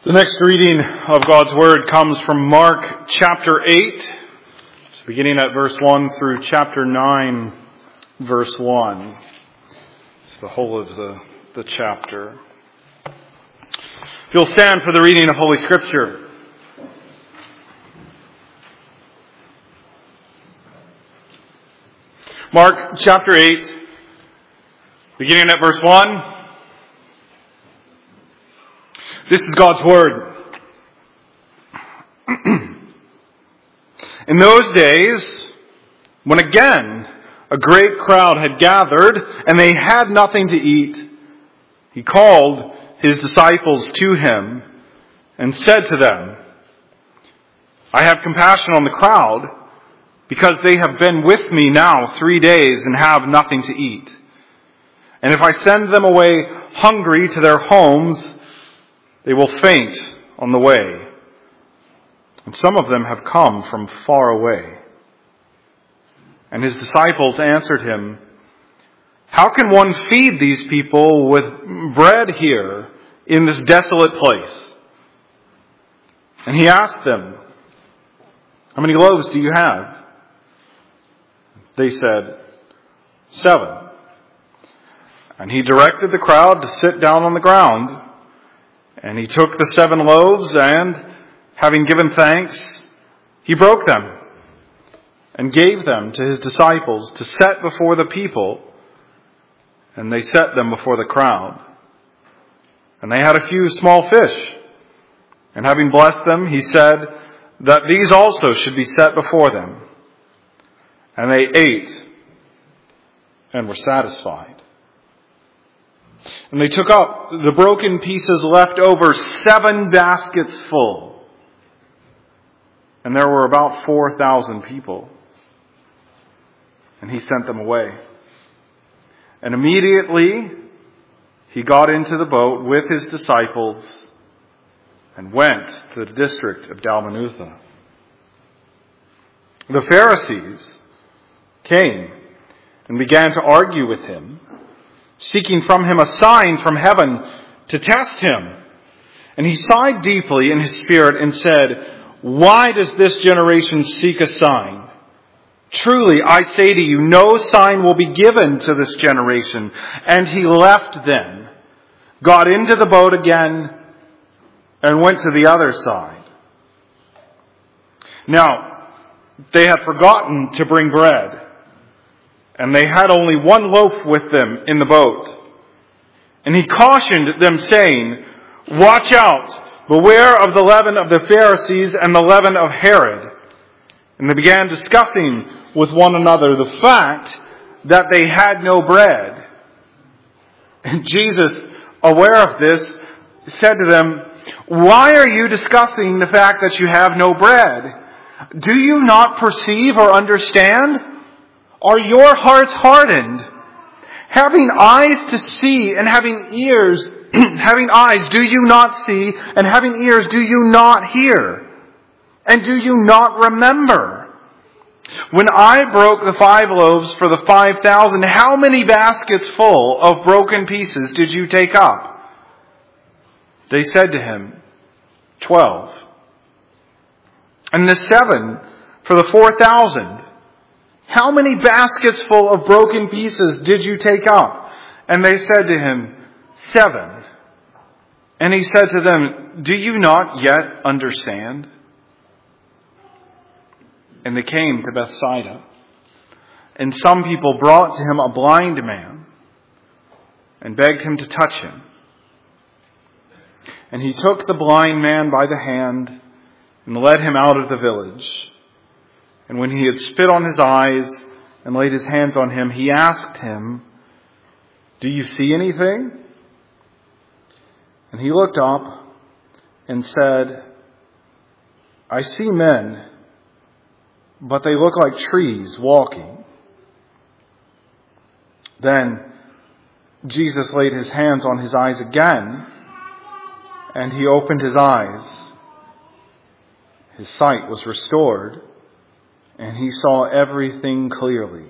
The next reading of God's Word comes from Mark chapter 8, beginning at verse 1 through chapter 9, verse 1. It's the whole of the chapter. If you'll stand for the reading of Holy Scripture. Mark chapter 8, beginning at verse 1. This is God's Word. In those days, when again a great crowd had gathered and they had nothing to eat, he called his disciples to him and said to them, I have compassion on the crowd because they have been with me now 3 days and have nothing to eat. And if I send them away hungry to their homes, they will faint on the way, and some of them have come from far away. And his disciples answered him, How can one feed these people with bread here in this desolate place? And he asked them, How many loaves do you have? They said, 7. And he directed the crowd to sit down on the ground. And he took the 7 loaves and, having given thanks, he broke them and gave them to his disciples to set before the people. And they set them before the crowd. And they had a few small fish. And having blessed them, he said that these also should be set before them. And they ate and were satisfied. And they took up the broken pieces left over 7 baskets full. And there were about 4,000 people. And he sent them away. And immediately he got into the boat with his disciples and went to the district of Dalmanutha. The Pharisees came and began to argue with him, seeking from him a sign from heaven to test him. And he sighed deeply in his spirit and said, Why does this generation seek a sign? Truly, I say to you, no sign will be given to this generation. And he left them, got into the boat again, and went to the other side. Now, they had forgotten to bring bread. And they had only 1 loaf with them in the boat. And he cautioned them, saying, Watch out, beware of the leaven of the Pharisees and the leaven of Herod. And they began discussing with one another the fact that they had no bread. And Jesus, aware of this, said to them, Why are you discussing the fact that you have no bread? Do you not perceive or understand? Are your hearts hardened? Having eyes to see and having ears, having eyes, do you not see? And having ears, do you not hear? And do you not remember? When I broke the 5 loaves for the 5,000, how many baskets full of broken pieces did you take up? They said to him, 12. And the 7 for the 4,000. How many baskets full of broken pieces did you take up? And they said to him, 7. And he said to them, Do you not yet understand? And they came to Bethsaida. And some people brought to him a blind man and begged him to touch him. And he took the blind man by the hand and led him out of the village. And when he had spit on his eyes and laid his hands on him, he asked him, Do you see anything? And he looked up and said, I see men, but they look like trees walking. Then Jesus laid his hands on his eyes again, and he opened his eyes. His sight was restored, and he saw everything clearly.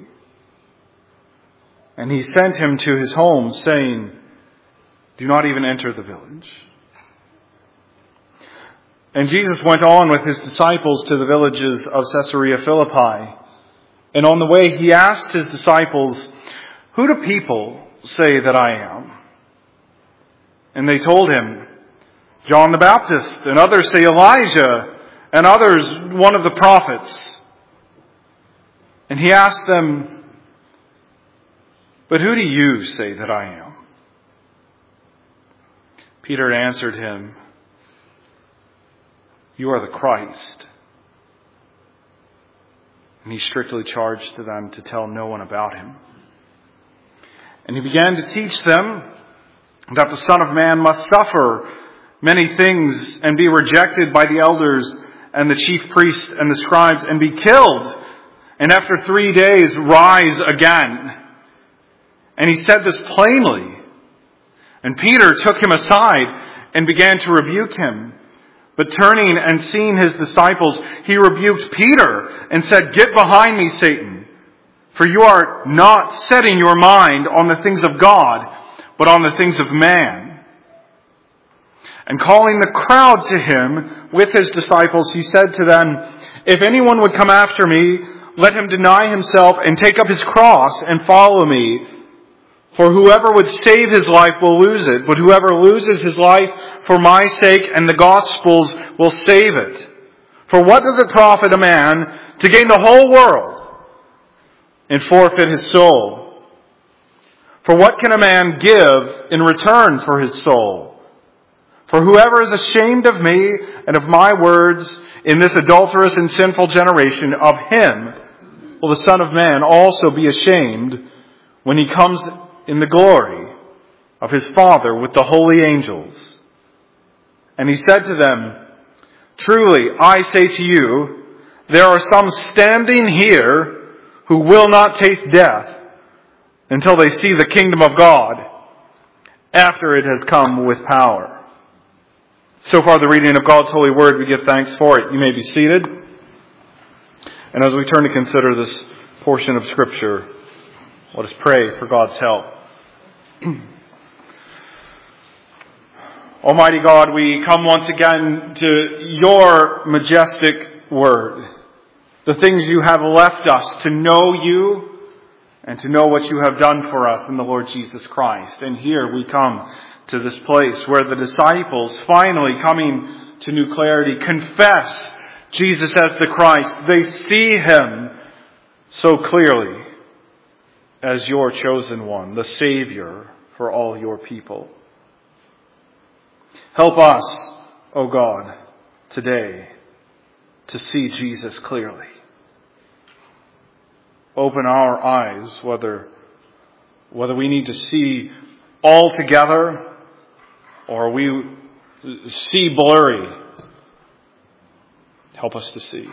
And he sent him to his home, saying, Do not even enter the village. And Jesus went on with his disciples to the villages of Caesarea Philippi. And on the way he asked his disciples, "Who do people say that I am?" And they told him, "John the Baptist, and others say Elijah, and others one of the prophets." And he asked them, "But who do you say that I am?" Peter answered him, "You are the Christ." And he strictly charged them to tell no one about him. And he began to teach them that the Son of Man must suffer many things and be rejected by the elders and the chief priests and the scribes and be killed, and after 3 days rise again. And he said this plainly. And Peter took him aside and began to rebuke him. But turning and seeing his disciples, he rebuked Peter and said, "Get behind me, Satan, for you are not setting your mind on the things of God, but on the things of man." And calling the crowd to him with his disciples, he said to them, "If anyone would come after me, let him deny himself and take up his cross and follow me. For whoever would save his life will lose it, but whoever loses his life for my sake and the gospel's will save it. For what does it profit a man to gain the whole world and forfeit his soul? For what can a man give in return for his soul? For whoever is ashamed of me and of my words in this adulterous and sinful generation, of him will the Son of Man also be ashamed when he comes in the glory of his Father with the holy angels." And he said to them, "Truly, I say to you, there are some standing here who will not taste death until they see the kingdom of God after it has come with power." So far, the reading of God's holy word, we give thanks for it. You may be seated. And as we turn to consider this portion of Scripture, let us pray for God's help. Almighty God, we come once again to your majestic word, the things you have left us to know you and to know what you have done for us in the Lord Jesus Christ. And here we come to this place where the disciples, finally coming to new clarity, confess Jesus as the Christ. They see him so clearly as your chosen one, the Savior for all your people. Help us, O God, today to see Jesus clearly. Open our eyes, whether we need to see all together or we see blurry. Help us to see.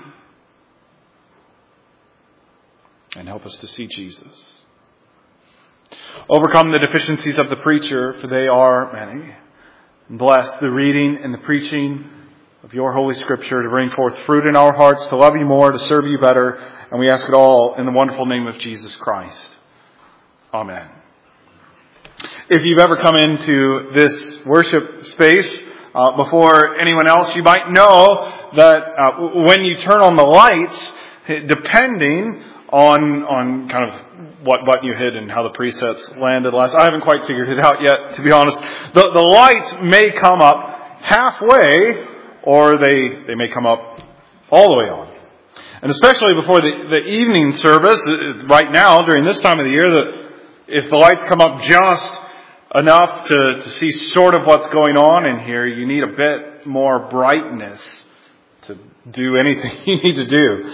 And help us to see Jesus. Overcome the deficiencies of the preacher, for they are many. And bless the reading and the preaching of your Holy Scripture to bring forth fruit in our hearts, to love you more, to serve you better. And we ask it all in the wonderful name of Jesus Christ. Amen. If you've ever come into this worship space before anyone else, you might know that when you turn on the lights, depending on kind of what button you hit and how the presets landed last. I haven't quite figured it out yet, to be honest. The lights may come up halfway, or they may come up all the way on. And especially before the evening service, right now, during this time of the year, that if the lights come up just enough to see sort of what's going on in here, you need a bit more brightness to do anything you need to do.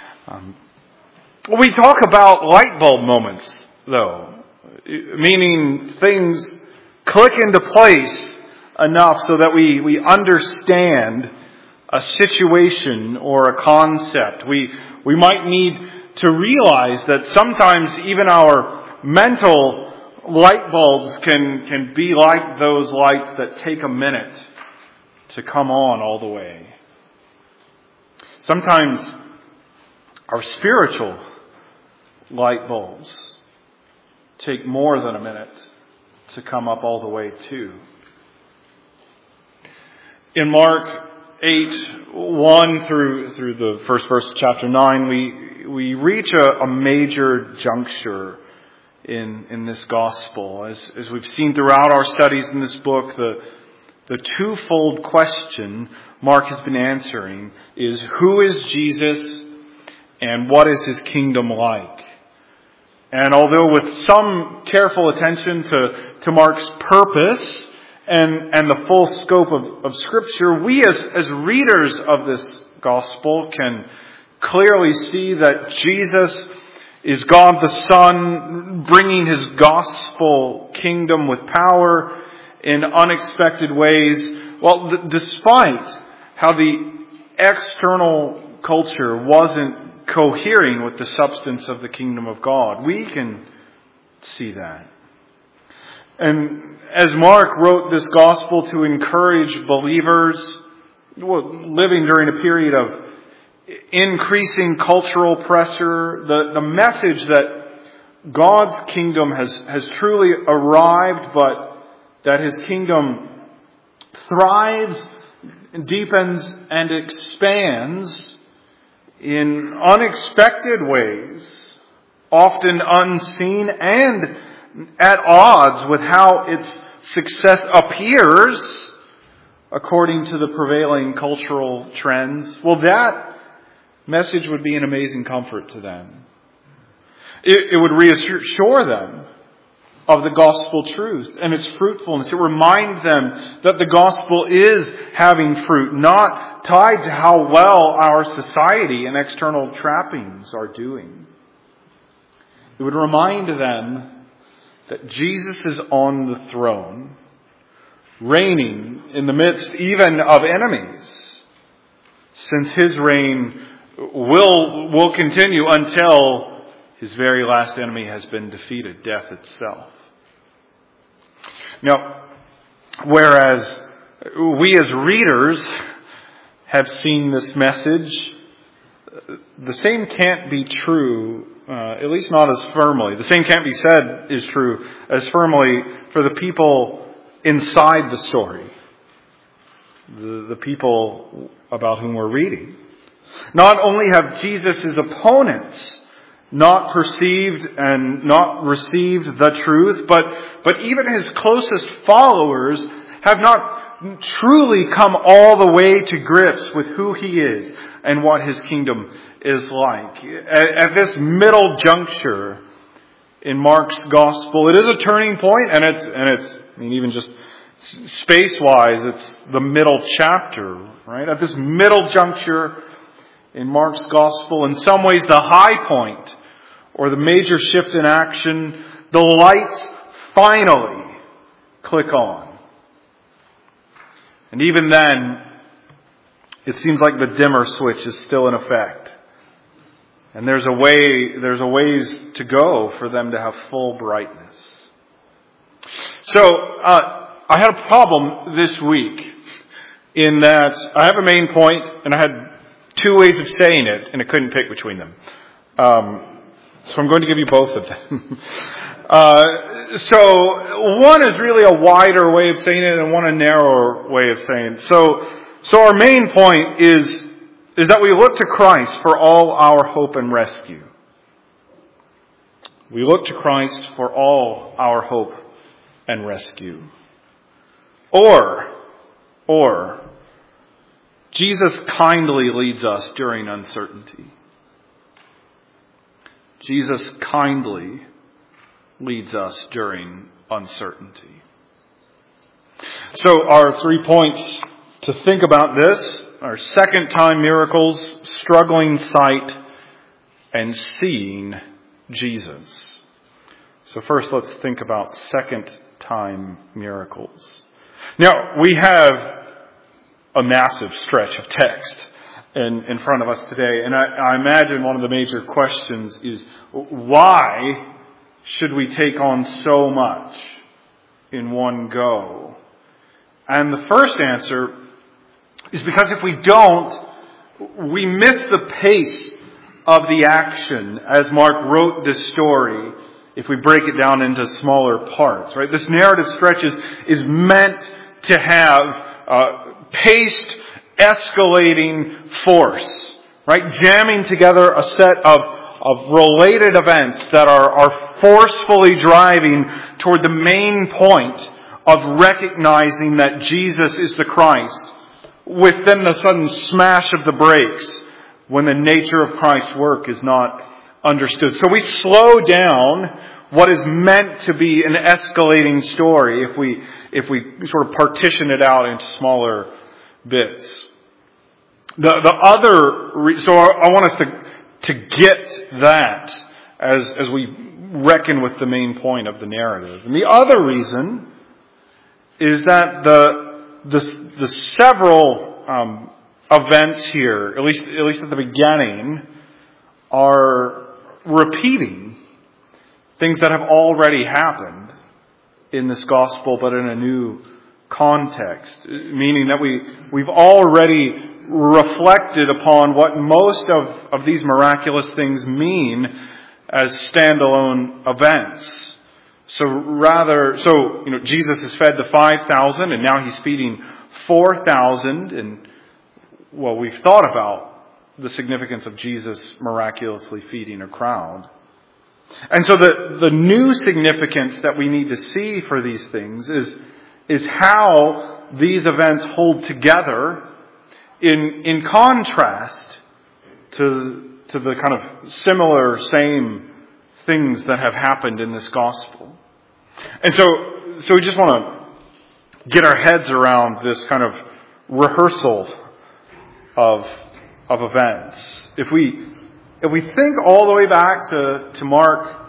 We talk about light bulb moments, though, meaning things click into place enough so that we understand a situation or a concept. We might need to realize that sometimes even our mental light bulbs can be like those lights that take a minute to come on all the way. Sometimes our spiritual light bulbs take more than a minute to come up all the way too. In Mark 8:1 through the first verse of chapter 9, we reach a major juncture in this gospel. As we've seen throughout our studies in this book, the twofold question Mark has been answering is, who is Jesus and what is his kingdom like? And although with some careful attention to Mark's purpose and the full scope of Scripture, we as readers of this gospel can clearly see that Jesus is God the Son, bringing his gospel kingdom with power in unexpected ways. Well, despite how the external culture wasn't cohering with the substance of the kingdom of God, we can see that. And as Mark wrote this gospel to encourage believers living during a period of increasing cultural pressure, the message that God's kingdom has truly arrived, but that his kingdom thrives, deepens, and expands in unexpected ways, often unseen and at odds with how its success appears according to the prevailing cultural trends. Well, that message would be an amazing comfort to them. It would reassure them of the gospel truth and its fruitfulness. It reminds them that the gospel is having fruit, not tied to how well our society and external trappings are doing. It would remind them that Jesus is on the throne, reigning in the midst even of enemies, since his reign will continue until his very last enemy has been defeated, death itself. Now, whereas we as readers have seen this message, the same can't be true, at least not as firmly. The same can't be said is true as firmly for the people inside the story, the people about whom we're reading. Not only have Jesus' opponents not perceived and not received the truth, but even his closest followers have not truly come all the way to grips with who he is and what his kingdom is like. At this middle juncture in Mark's gospel, it is a turning point, and it's even just space-wise, it's the middle chapter, right? At this middle juncture in Mark's gospel, in some ways the high point or the major shift in action, the lights finally click on. And even then, it seems like the dimmer switch is still in effect. And there's a ways to go for them to have full brightness. So, I had a problem this week in that I have a main point and I had two ways of saying it and I couldn't pick between them. So I'm going to give you both of them. So one is really a wider way of saying it and one a narrower way of saying it. So our main point is that we look to Christ for all our hope and rescue. We look to Christ for all our hope and rescue. Or Jesus kindly leads us during uncertainty. Jesus kindly leads us during uncertainty. So our 3 points to think about this are second time miracles, struggling sight, and seeing Jesus. So first let's think about second time miracles. Now we have a massive stretch of text in front of us today. And I imagine one of the major questions is, why should we take on so much in one go? And the first answer is because if we don't, we miss the pace of the action as Mark wrote this story if we break it down into smaller parts, right? This narrative stretch is meant to have paced escalating force, right? Jamming together a set of related events that are forcefully driving toward the main point of recognizing that Jesus is the Christ, with then the sudden smash of the brakes when the nature of Christ's work is not understood. So we slow down what is meant to be an escalating story if we sort of partition it out into smaller bits. So I want us to get that as we reckon with the main point of the narrative. And the other reason is that the several events here, at least at the beginning, are repeating things that have already happened in this gospel, but in a new context. Meaning that we've already reflected upon what most of these miraculous things mean as standalone events. So Jesus has fed the 5,000, and now he's feeding 4,000, and we've thought about the significance of Jesus miraculously feeding a crowd. And so the new significance that we need to see for these things is how these events hold together in contrast to the kind of similar, same things that have happened in this gospel. And so we just want to get our heads around this kind of rehearsal of events. If we think all the way back to Mark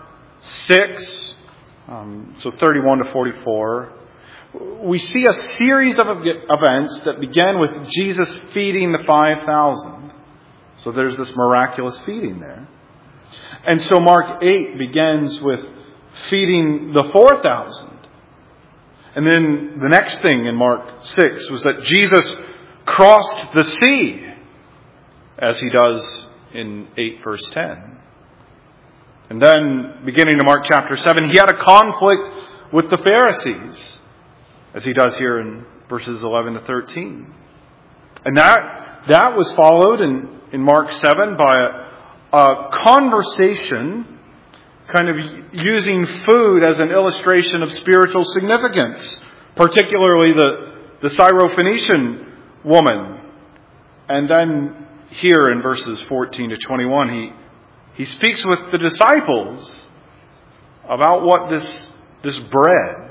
6, so 31 to 44, we see a series of events that begin with Jesus feeding the 5,000. So there's this miraculous feeding there. And so Mark 8 begins with feeding the 4,000. And then the next thing in Mark 6 was that Jesus crossed the sea, as he does in 8 verse 10. And then, beginning in Mark chapter 7, he had a conflict with the Pharisees, as he does here in verses 11 to 13. And that was followed in Mark 7 by a conversation kind of using food as an illustration of spiritual significance, particularly the Syrophoenician woman. And then here in verses 14 to 21, he speaks with the disciples about what this bread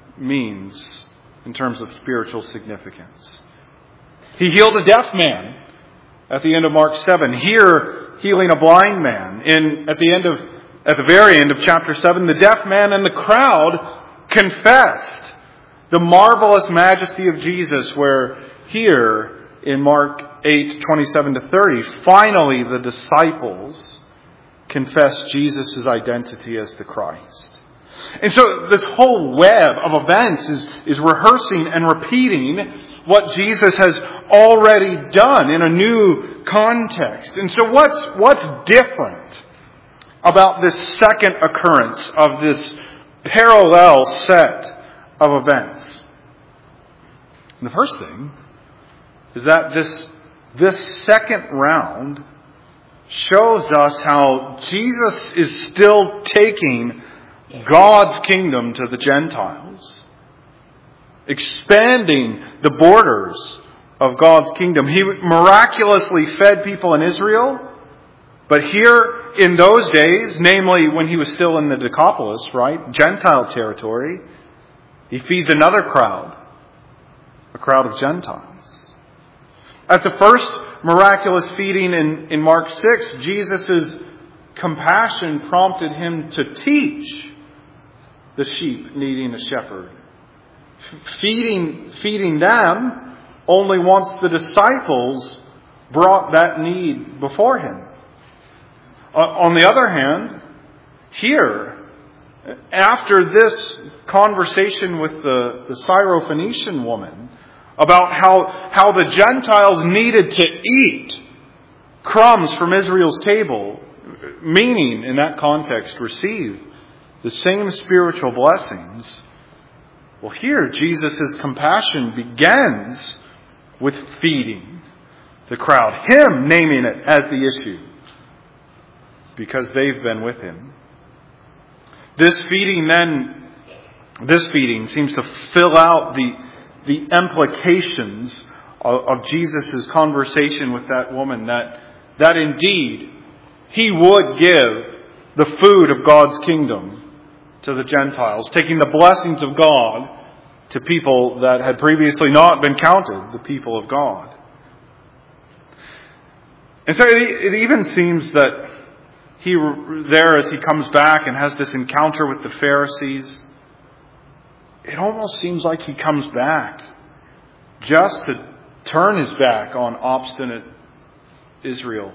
means in terms of spiritual significance. He healed a deaf man at the end of Mark 7. Here, healing a blind man. At the very end of chapter 7, the deaf man and the crowd confessed the marvelous majesty of Jesus, where here in Mark 8, 27 to 30, finally the disciples confess Jesus' identity as the Christ. And so this whole web of events is rehearsing and repeating what Jesus has already done in a new context. And so what's different about this second occurrence of this parallel set of events? And the first thing is that this second round shows us how Jesus is still taking God's kingdom to the Gentiles, expanding the borders of God's kingdom. He miraculously fed people in Israel, but here in those days, namely when he was still in the Decapolis, right, Gentile territory, he feeds another crowd, a crowd of Gentiles. At the first miraculous feeding in Mark 6, Jesus' compassion prompted him to teach the sheep needing a shepherd. Feeding them only once the disciples brought that need before him. On the other hand, here, after this conversation with the Syrophoenician woman about how the Gentiles needed to eat crumbs from Israel's table, meaning in that context receive the same spiritual blessings, well, here Jesus' compassion begins with feeding. the crowd. Him naming it as the issue. Because they've been with him. This feeding seems to fill out the implications of Jesus' conversation with that woman, that indeed he would give the food of God's kingdom to the Gentiles, taking the blessings of God to people that had previously not been counted the people of God. And so it even seems that as he comes back and has this encounter with the Pharisees, it almost seems like he comes back just to turn his back on obstinate Israel.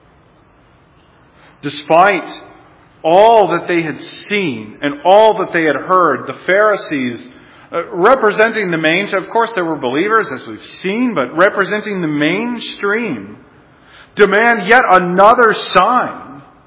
Despite all that they had seen and all that they had heard, the Pharisees, representing the mainstream, of course there were believers as we've seen, but representing the mainstream, demand yet another sign.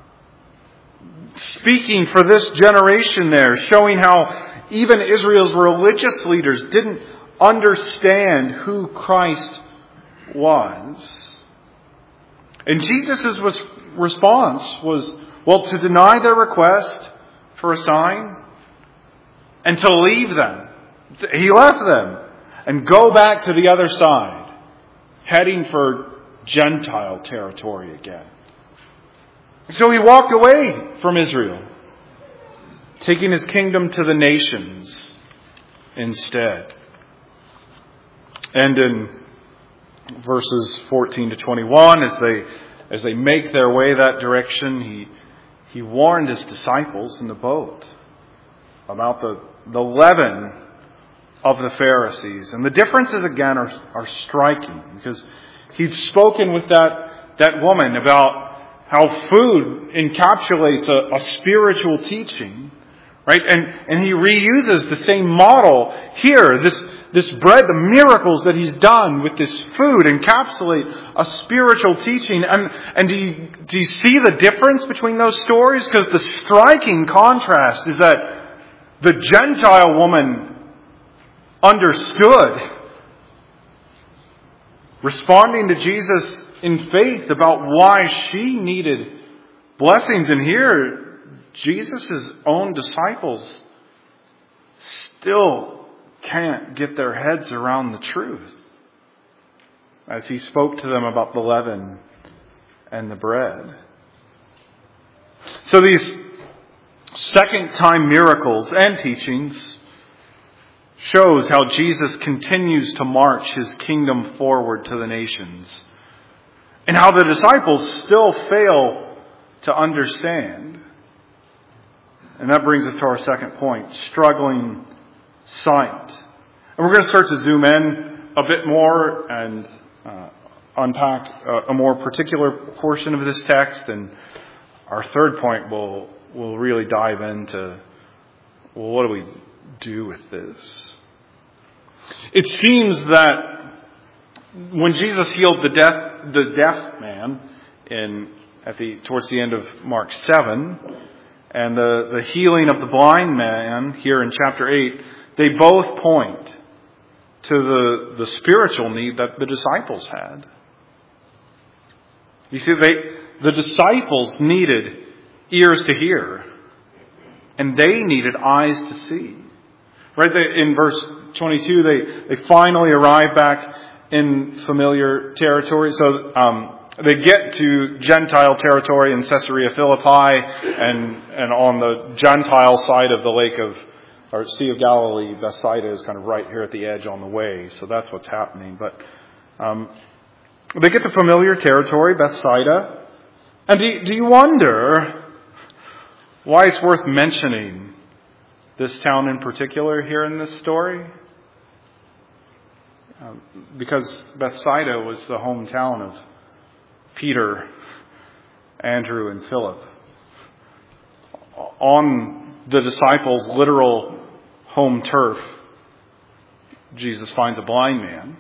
Speaking for this generation there, showing how even Israel's religious leaders didn't understand who Christ was. And Jesus' response was, to deny their request for a sign and to leave them. He left them and go back to the other side, heading for Gentile territory again. So he walked away from Israel, taking his kingdom to the nations instead. And in verses 14 to 21, as they make their way that direction, he warned his disciples in the boat about the leaven of the Pharisees. And the differences again are striking, because he'd spoken with that woman about how food encapsulates a spiritual teaching, right? And he reuses the same model here. This bread, the miracles that he's done with this food encapsulate a spiritual teaching. And do you see the difference between those stories? Because the striking contrast is that the Gentile woman understood, responding to Jesus in faith about why she needed blessings. And here, Jesus' own disciples still can't get their heads around the truth as he spoke to them about the leaven and the bread. So these second-time miracles and teachings shows how Jesus continues to march his kingdom forward to the nations, and how the disciples still fail to understand. And that brings us to our second point, struggling sight. And we're going to start to zoom in a bit more and unpack a more particular portion of this text. And our third point will really dive into, what do we do with this? It seems that when Jesus healed the deaf man towards the end of Mark 7, and the healing of the blind man here in chapter 8, they both point to the spiritual need that the disciples had. You see, the disciples needed ears to hear, and they needed eyes to see. Right in verse 22, they finally arrive back in familiar territory. So they get to Gentile territory in Caesarea Philippi, and on the Gentile side of the Sea of Galilee, Bethsaida is kind of right here at the edge on the way. So that's what's happening. But they get to familiar territory, Bethsaida. And do you wonder why it's worth mentioning this town in particular here in this story? Because Bethsaida was the hometown of Peter, Andrew, and Philip. On the disciples' literal home turf, Jesus finds a blind man.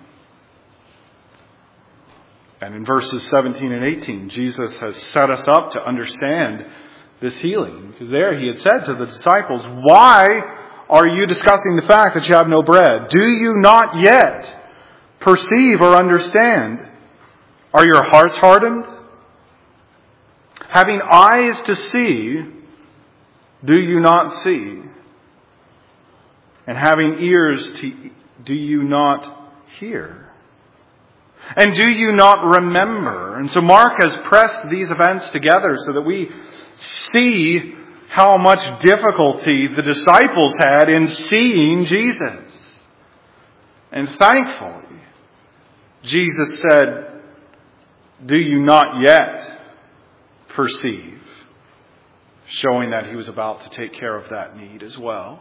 And in verses 17 and 18, Jesus has set us up to understand this healing. Because there he had said to the disciples, "Why are you discussing the fact that you have no bread? Do you not yet perceive or understand? Are your hearts hardened? Having eyes to see, do you not see? And having ears, do you not hear? And do you not remember? And so Mark has pressed these events together so that we see how much difficulty the disciples had in seeing Jesus. And thankfully, Jesus said, do you not yet perceive? Showing that he was about to take care of that need as well.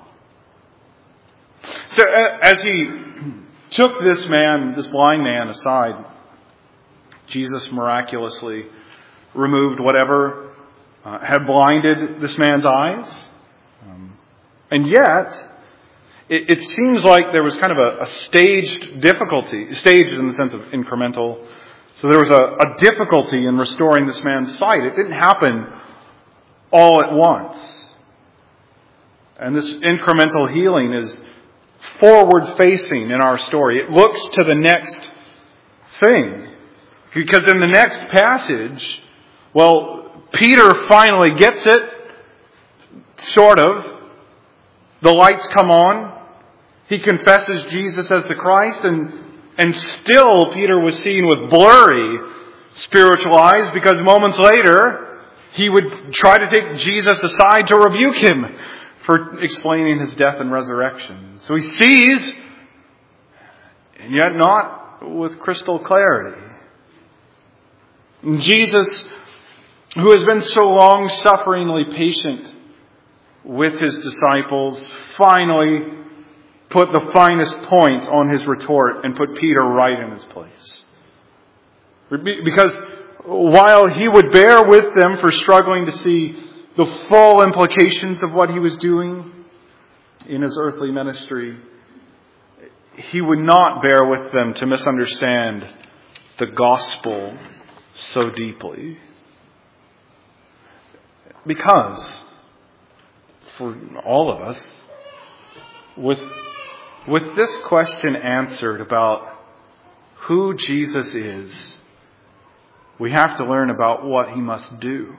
So as he took this blind man aside, Jesus miraculously removed whatever had blinded this man's eyes. And yet, it seems like there was kind of a staged difficulty, staged in the sense of incremental. So there was a difficulty in restoring this man's sight. It didn't happen all at once. And this incremental healing is forward-facing in our story. It looks to the next thing. Because in the next passage, Peter finally gets it, sort of. The lights come on. He confesses Jesus as the Christ, and still Peter was seen with blurry spiritual eyes, because moments later he would try to take Jesus aside to rebuke him for explaining his death and resurrection. So he sees, and yet not with crystal clarity. And Jesus, who has been so long-sufferingly patient with his disciples, finally put the finest point on his retort and put Peter right in his place. Because while he would bear with them for struggling to see the full implications of what he was doing in his earthly ministry, he would not bear with them to misunderstand the gospel so deeply. Because, for all of us, with this question answered about who Jesus is, we have to learn about what he must do.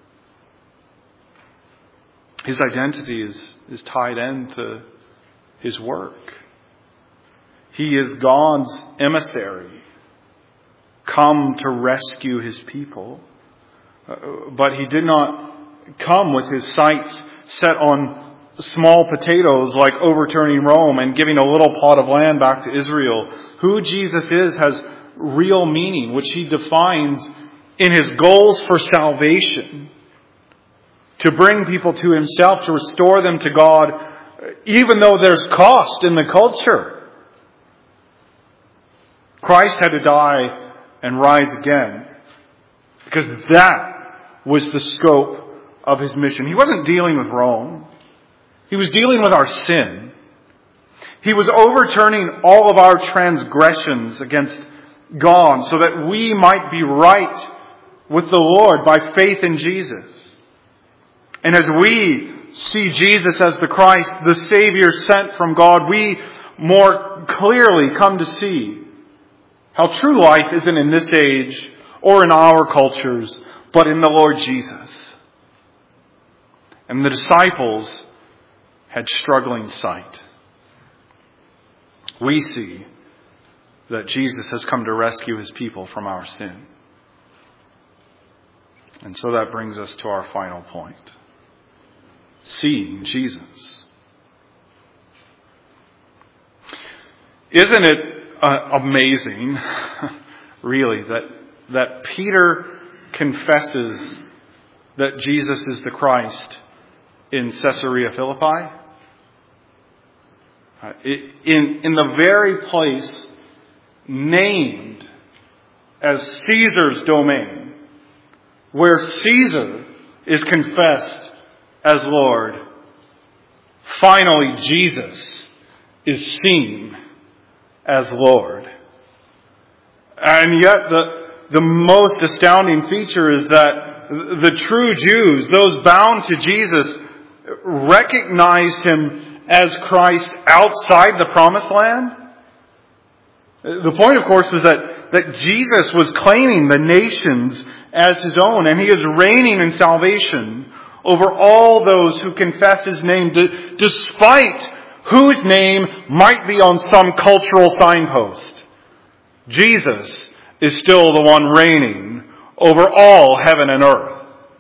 His identity is tied into his work. He is God's emissary, come to rescue his people. But he did not come with his sights set on small potatoes like overturning Rome and giving a little plot of land back to Israel. Who Jesus is has real meaning, which he defines in his goals for salvation. To bring people to himself, to restore them to God, even though there's cost in the culture. Christ had to die and rise again, because that was the scope of his mission. He wasn't dealing with Rome. He was dealing with our sin. He was overturning all of our transgressions against God so that we might be right with the Lord by faith in Jesus. And as we see Jesus as the Christ, the Savior sent from God, we more clearly come to see how true life isn't in this age or in our cultures, but in the Lord Jesus. And the disciples had struggling sight. We see that Jesus has come to rescue his people from our sin. And so that brings us to our final point. Seeing Jesus. Isn't it amazing, really, that Peter confesses that Jesus is the Christ in Caesarea Philippi? In the very place named as Caesar's domain, where Caesar is confessed as Lord, finally Jesus is seen as Lord. And yet the most astounding feature is that the true Jews, those bound to Jesus, recognized him as Christ outside the promised land. The point, of course, was that that Jesus was claiming the nations as His own, and He is reigning in salvation over all those who confess His name, despite whose name might be on some cultural signpost. Jesus is still the one reigning over all heaven and earth.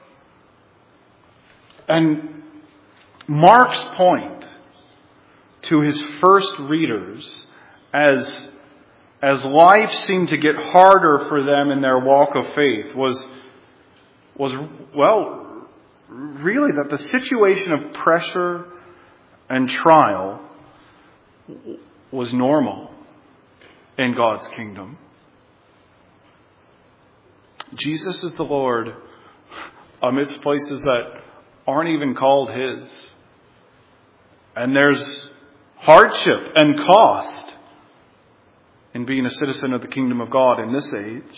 And Mark's point to his first readers, as life seemed to get harder for them in their walk of faith, was really that the situation of pressure and trial was normal in God's kingdom. Jesus is the Lord amidst places that aren't even called His. And there's hardship and cost in being a citizen of the kingdom of God in this age.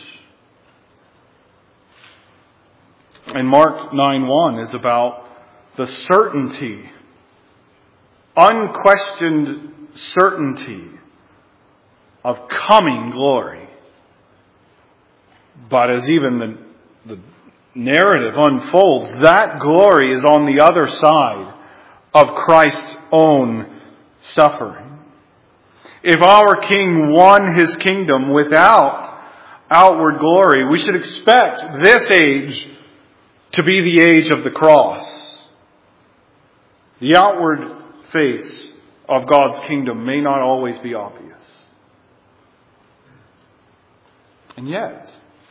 And Mark 9:1 is about the certainty, unquestioned certainty of coming glory. But as even the narrative unfolds, that glory is on the other side of Christ's own suffering. If our King won His kingdom without outward glory, we should expect this age to be the age of the cross. The outward face of God's kingdom may not always be obvious. And yet,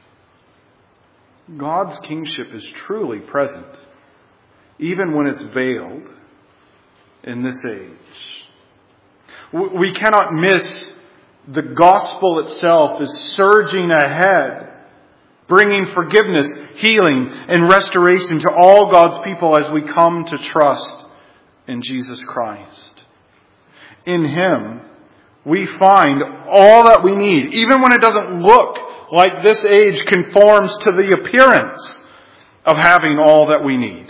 God's kingship is truly present, even when it's veiled in this age. We cannot miss the gospel itself is surging ahead, bringing forgiveness, healing, and restoration to all God's people as we come to trust in Jesus Christ. In Him, we find all that we need, even when it doesn't look like this age conforms to the appearance of having all that we need.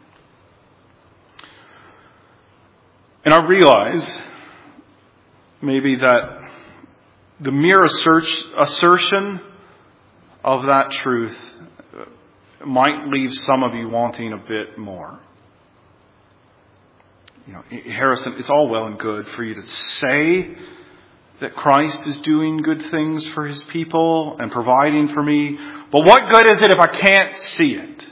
And I realize maybe that the mere assertion of that truth might leave some of you wanting a bit more. Harrison, it's all well and good for you to say that Christ is doing good things for His people and providing for me, but what good is it if I can't see it?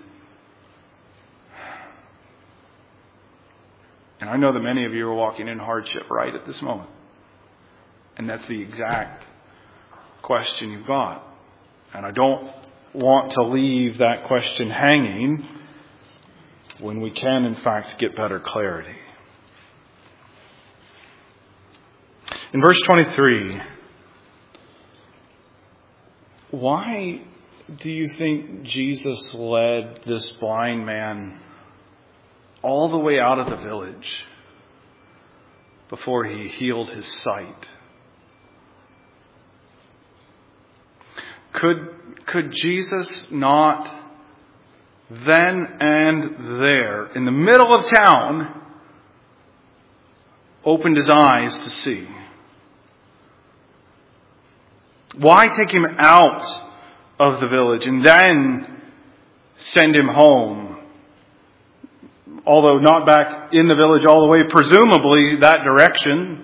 And I know that many of you are walking in hardship right at this moment. And that's the exact question you've got. And I don't want to leave that question hanging when we can, in fact, get better clarity. In verse 23, why do you think Jesus led this blind man all the way out of the village before He healed his sight? Could Jesus not then and there, in the middle of town, opened his eyes to see? Why take him out of the village and then send him home? Although not back in the village all the way, presumably that direction.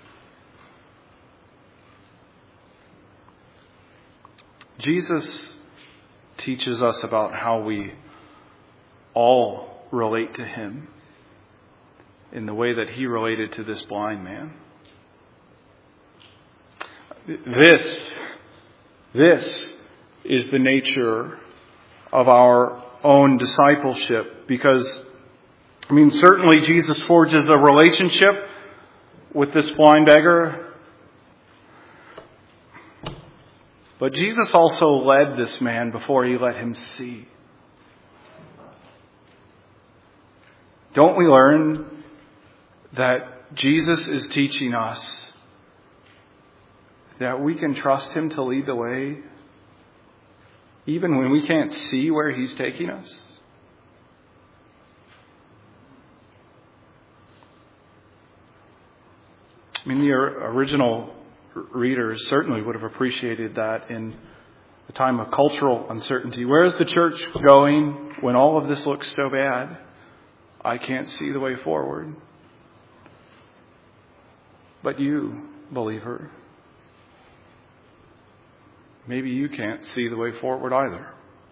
Jesus teaches us about how we all relate to Him in the way that He related to this blind man. This is the nature of our own discipleship, because, certainly Jesus forges a relationship with this blind beggar, but Jesus also led this man before He let him see. Don't we learn that Jesus is teaching us that we can trust Him to lead the way even when we can't see where He's taking us? The original readers certainly would have appreciated that in the time of cultural uncertainty. Where is the church going when all of this looks so bad? I can't see the way forward. But you, believer, maybe you can't see the way forward either.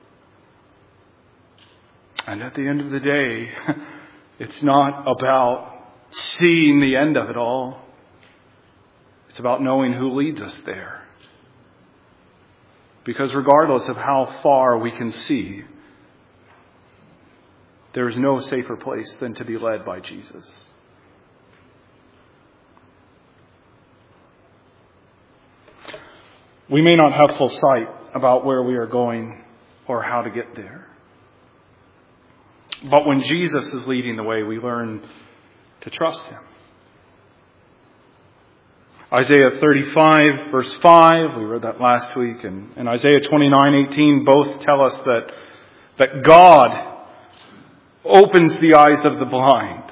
And at the end of the day, it's not about seeing the end of it all. It's about knowing who leads us there. Because regardless of how far we can see, there is no safer place than to be led by Jesus. We may not have full sight about where we are going or how to get there. But when Jesus is leading the way, we learn to trust Him. Isaiah 35, verse 5, we read that last week, and Isaiah 29:18 both tell us that God opens the eyes of the blind.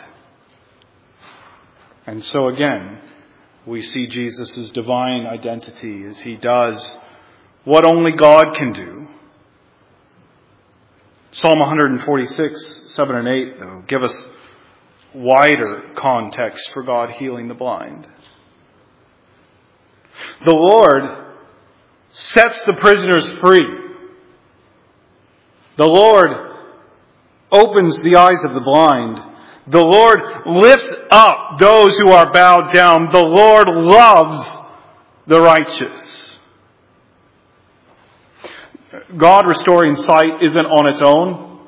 And so again, we see Jesus' divine identity as He does what only God can do. Psalm 146, 7 and 8, though, give us wider context for God healing the blind. The Lord sets the prisoners free. The Lord opens the eyes of the blind. The Lord lifts up those who are bowed down. The Lord loves the righteous. God restoring sight isn't on its own.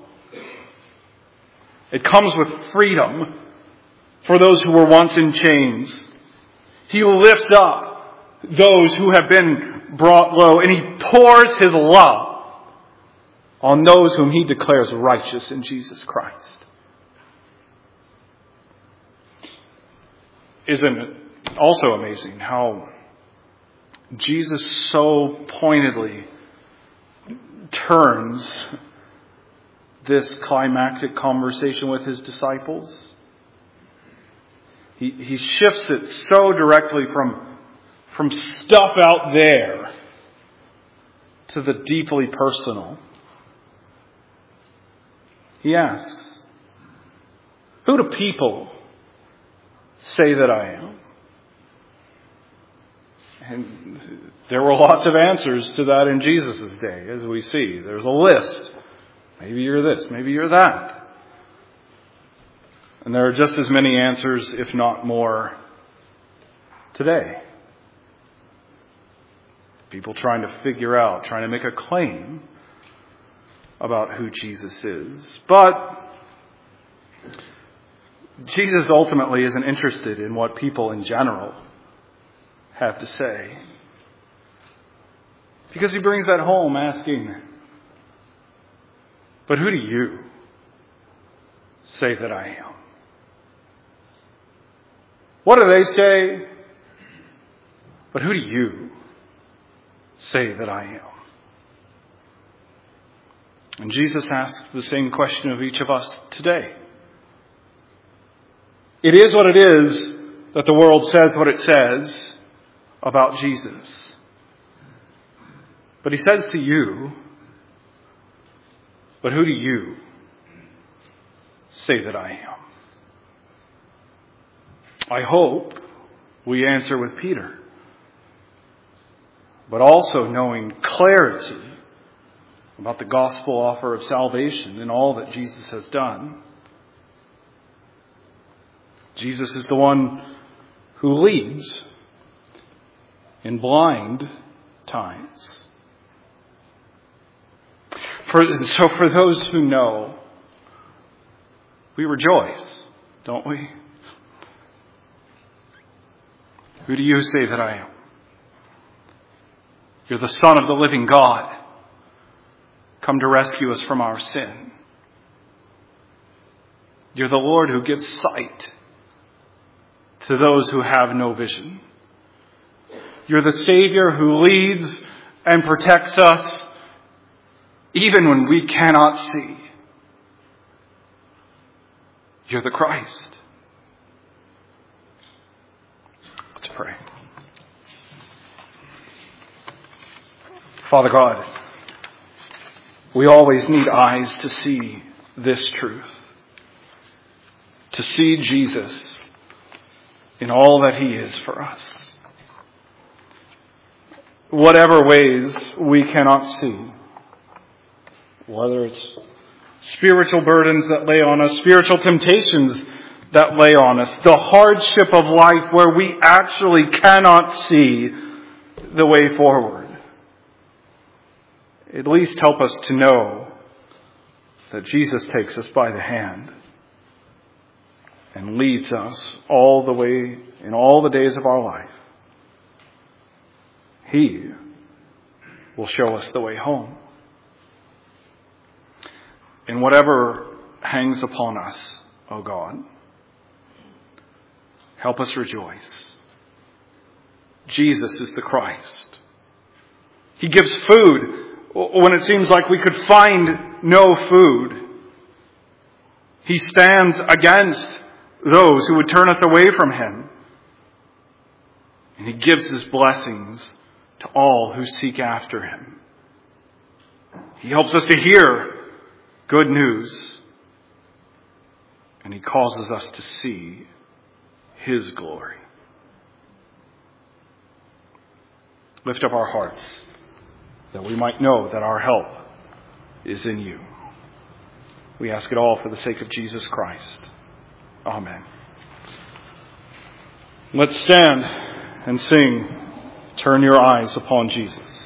It comes with freedom for those who were once in chains. He lifts up those who have been brought low, and He pours His love on those whom He declares righteous in Jesus Christ. Isn't it also amazing how Jesus so pointedly turns this climactic conversation with His disciples? He shifts it so directly from stuff out there to the deeply personal. He asks, "Who do people say that I am?" And there were lots of answers to that in Jesus' day, as we see. There's a list. Maybe you're this, maybe you're that. And there are just as many answers, if not more, today. People trying to figure out, trying to make a claim about who Jesus is. But Jesus ultimately isn't interested in what people in general have to say. Because He brings that home asking, "But who do you say that I am?" What do they say? But who do you say that I am? And Jesus asks the same question of each of us today. It is what it is that the world says what it says about Jesus. But He says to you, "But who do you say that I am?" I hope we answer with Peter, but also knowing clarity about the gospel offer of salvation and all that Jesus has done. Jesus is the one who leads in blind times. So for those who know, we rejoice, don't we? Who do you say that I am? You're the Son of the living God, come to rescue us from our sin. You're the Lord who gives sight to those who have no vision. You're the Savior who leads and protects us even when we cannot see. You're the Christ. Let's pray. Father God, we always need eyes to see this truth, to see Jesus in all that He is for us. Whatever ways we cannot see, whether it's spiritual burdens that lay on us, spiritual temptations that lay on us, the hardship of life where we actually cannot see the way forward, at least help us to know that Jesus takes us by the hand and leads us all the way in all the days of our life. He will show us the way home. And whatever hangs upon us, O God, help us rejoice. Jesus is the Christ. He gives food when it seems like we could find no food. He stands against those who would turn us away from Him. And He gives His blessings to all who seek after Him. He helps us to hear good news. And He causes us to see His glory. Lift up our hearts that we might know that our help is in You. We ask it all for the sake of Jesus Christ. Amen. Let's stand and sing, Turn Your Eyes Upon Jesus.